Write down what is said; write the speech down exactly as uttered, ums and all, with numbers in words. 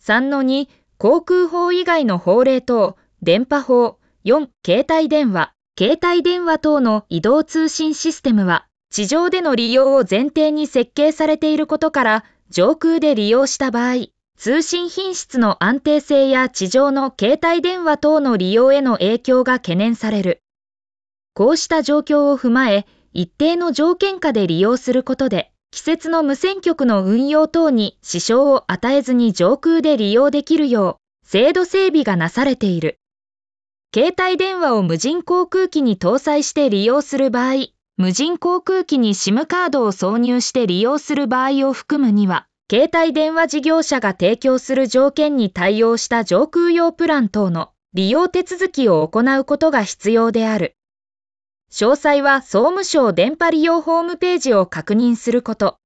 さんのに、航空法以外の法令等、電波法。よん、携帯電話、携帯電話等の移動通信システムは、地上での利用を前提に設計されていることから、上空で利用した場合、通信品質の安定性や地上の携帯電話等の利用への影響が懸念される。こうした状況を踏まえ、一定の条件下で利用することで、季節の無線局の運用等に支障を与えずに上空で利用できるよう、制度整備がなされている。携帯電話を無人航空機に搭載して利用する場合、無人航空機に シム カードを挿入して利用する場合を含むには、携帯電話事業者が提供する条件に対応した上空用プラン等の利用手続きを行うことが必要である。詳細は総務省電波利用ホームページを確認すること。